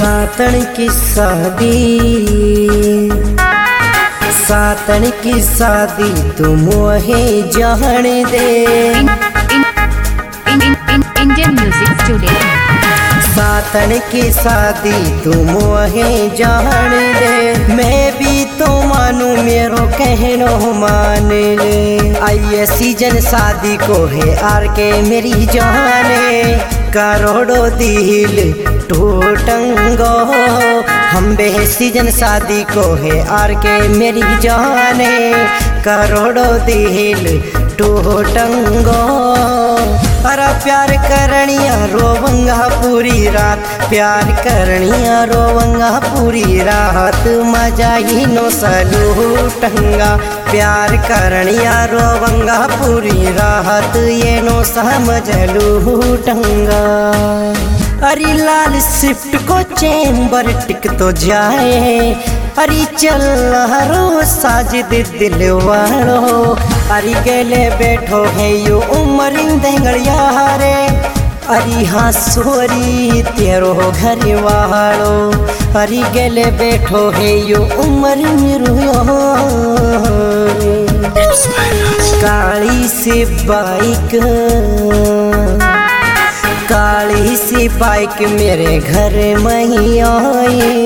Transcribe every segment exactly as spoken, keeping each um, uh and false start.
सातन की शादी सातन की शादी तुम वही जान दे। Indian music studio. सातन की शादी तुम वही जान दे। मैं भी तो मानू मेरो कहनो मान ले। आइए सीजन शादी को है आर के मेरी जाने। करोड़ों दिल टूटंगो हम बे सीजन शादी को है आर के मेरी जाने। करोड़ों दिल टूटंगो अरे प्यार करनिया रोवंगा पूरी रात। प्यार करनिया रोवंगा पूरी रात। मजा ही नो सलूटंगा। प्यार करनिया रोवंगा पूरी रात। ये नो समझ लूटंगा। अरे लाल स्विफ्ट को चेंबर टिक तो जाए। अरे चल रो साजिद दिल वालो। अरे गले बैठो है यो उम्र देंगड़िया रे। अरे हाँ सोरी तेरो घर वालो। अरे गले बैठो है यो उम्र मेरो। काली सी बाइक काली सी बाइक मेरे घर में ही आई।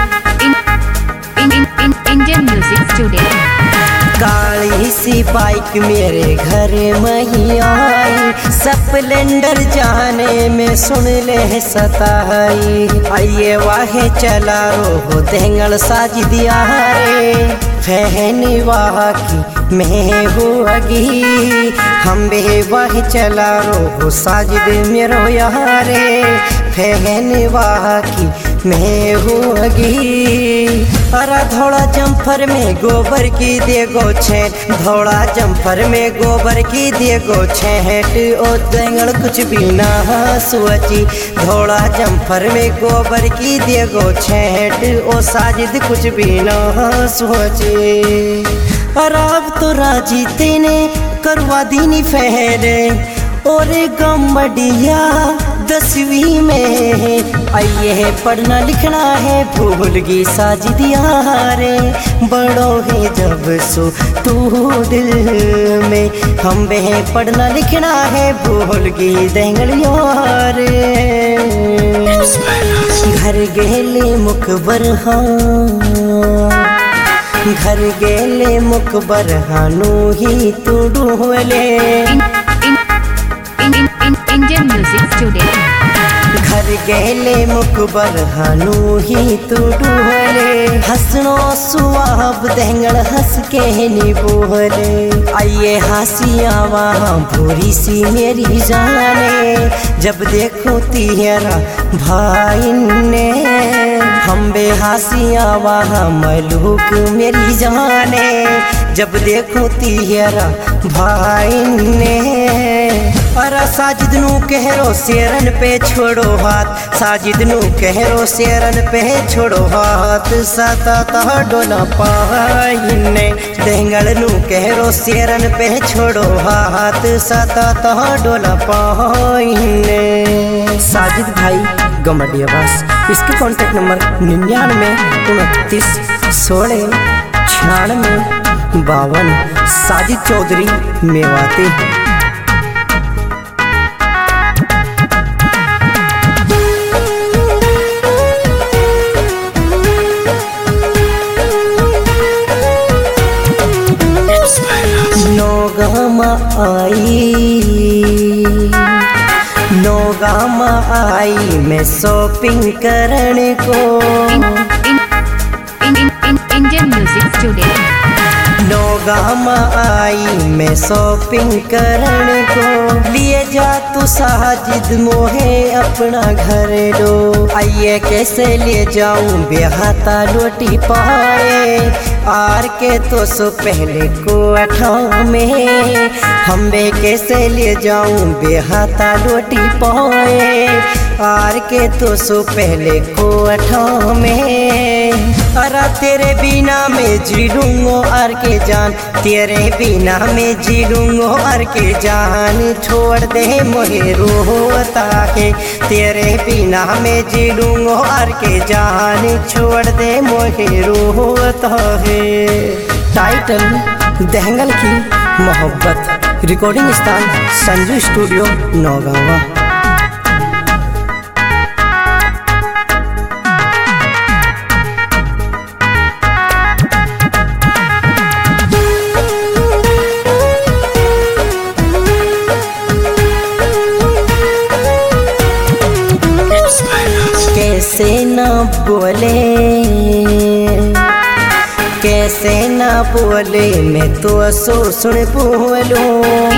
Indian music studio. काली सी बाइक मेरे घर में ही आई। स्प्लेंडर जाने में सुन ले सताई। आइए वाहे चला रो देंगल साज दिया रे। फहनी वाह की मैं होगी। हम बे वाह चला रो साजिद मेरो यारे। फहनी वाह की मैं होगी। अरे धोड़ा जम्फर में गोबर की देगो छेट। धोड़ा जम्फर में गोबर की देगो छेट। ओ देंगड़ कुछ भी ना सोची। धोड़ा जम्फर में गोबर की देगो छेट। ओ साजिद कुछ भी ना सोची। अरे अब तो राजी तेने करवा दीनी फहरे। और गमडिया दसवीं में आइए पढ़ना लिखना है भूल गई साजिदिया रे। बड़ो है जब सो तू दिल में। हम बे पढ़ना लिखना है भूल गई देंगलियों रे। घर गेले मुखबर हाँ। घर गेले मुखबर हानू ही तू डूले। Indian music studio. घर गेले मुखबर हानू ही तू डूले। हंसनो सुहाब देंगड़ हंस के नी बोले। आइए हंसिया वहाँ भूरी सी मेरी जाने। जब देखो तेरा भाई ने। हम बे हंसिया वहाँ मलूक मेरी जाने। जब देखो तेरा भाई ने। अरे साजिद नू कहरो शेरन पे छोड़ो हाथ। साजिद नू कहरो शेरन पे छोड़ो हाथ। सता डोला पाइने। देंगल नू कहरो शेरन पे छोड़ो हाथ। सता डोला पाइने। साजिद भाई गमडिया बस। इसके कॉन्टेक्ट नंबर निन्यानवे उनतीस सोलह छियानवे बावन। साजिद चौधरी मेवाती। नौगामा आई नौगामा आई मैं शॉपिंग करने को। Indian music studio. नौगामा आई मैं शॉपिंग करने को। लिए जा तू साजिद मोहे अपना घर लो। आइए कैसे ले जाऊं बेहाता लोटी पाए। आर के तो सो पहले को अठा में। हम बे कैसे ले जाऊं बेहाता लोटी पाए। आर के तो सो पहले को अठा में। अरे तेरे बिना मैं जी लूँगो और के जान, तेरे बिना मैं जी लूँगो और के जान, छोड़ दे मोहे रोता है, तेरे बिना मैं जी लूँगो और के जान, छोड़ दे मोहे रोता है। टाइटल दहंगल की मोहब्बत, रिकॉर्डिंग स्थान संजू स्टूडियो नौगावा। कैसे न बोले कैसे न बोले मैं तो सो सुन बोलूं,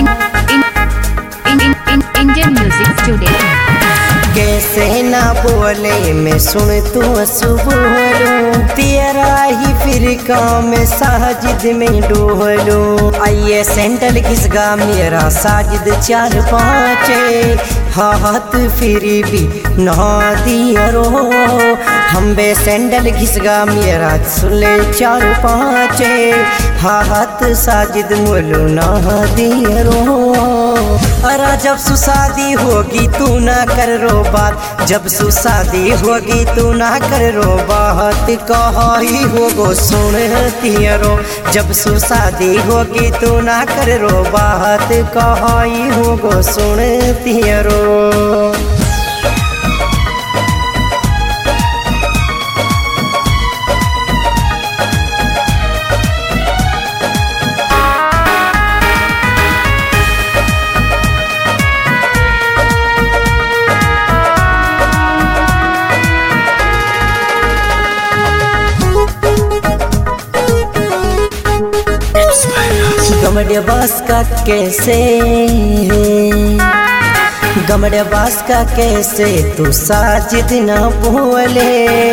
इंडियन म्यूजिक स्टूडियो। कैसे न बोले मैं सुन तो सो बोलूं, तेरा ही फिर काम साजिद में डोलूं। आइए सेंटल किसका मेरा साजिद चार पाँचे, हाथ फिर भी ना दिया रो, हम बे सैंडल घिसगा मेरा सुले चार पाँचे, हाथ साजिद मोलू ना दिया रो। अरे जब सुशादी होगी तू ना कर रो बात, जब सुशादी होगी तू ना कर रो बात, कही होगो सुनती रो, जब सुशादी होगी तू ना कर रो बात, कही होगो सुनती रो। गमड़े बास का कैसे गमड़े बास का कैसे तू साजिद ना बोले,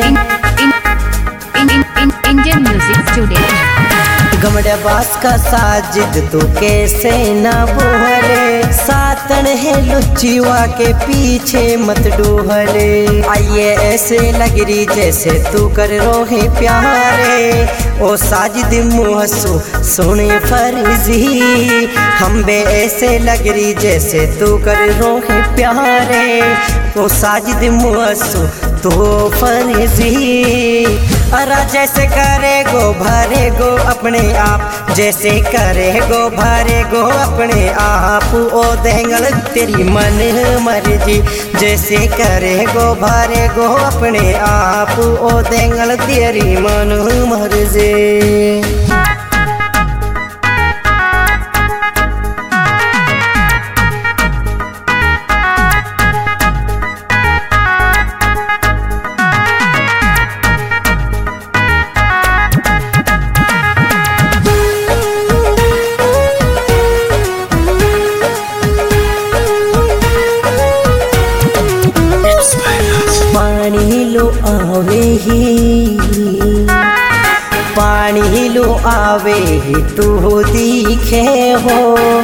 इंडियन म्यूजिक स्टूडियो। गमड़े बास का साजिद तू कैसे ना बोले, सातन है लुच्चीवा के पीछे मत डोहले। आइए ऐसे लग रही जैसे तू कर रोहे प्यारे, ओ साजिद मुहसू सुने फर्जी, हम बे ऐसे लग रही जैसे तू कर रोहे प्यारे, ओ साजिद मुहसू तो फर्जी। अरे जैसे करे गो भरे गो अपने आप, जैसे करे गो भरे गो अपने आप, ओ दहंगल तेरी मन मर्जी, जैसे करे गो भरे गो अपने आप, ओ दहंगल तेरी मन मर्जी। पानी लो आवे ही पानी लो आवे ही तू दिखे हो,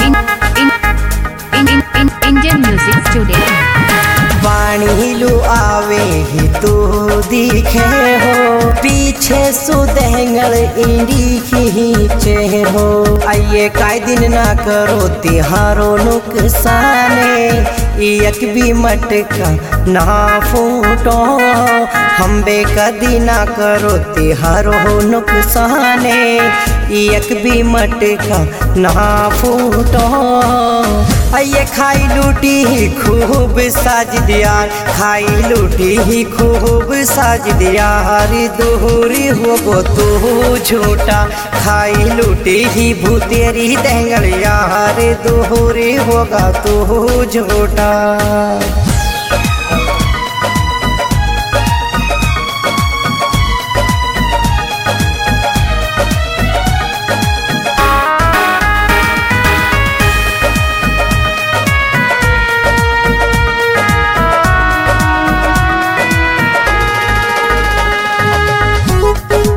इंडियन म्यूजिक स्टूडियो। पानी लो आवे ही तू दिखे हो, पीछे सुदहंगल इंडी खींचे हो। आइए काई दिन ना करो तिहारो नुकसाने, एक भी मटका ना फूटो, हम बे कदी ना करो तिहारो नुकसाने, एक भी मटका ना फूटो। आइए खाई लूटी ही खूब साजिद यार, खाई लूटी ही खूब साजिद यार, दोहरी होगो तू झूठा, खाई लूटी ही भूतेरी दहंगल यार, दोहरी होगा तू झूठा।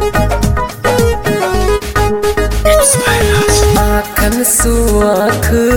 आँखन सु आँख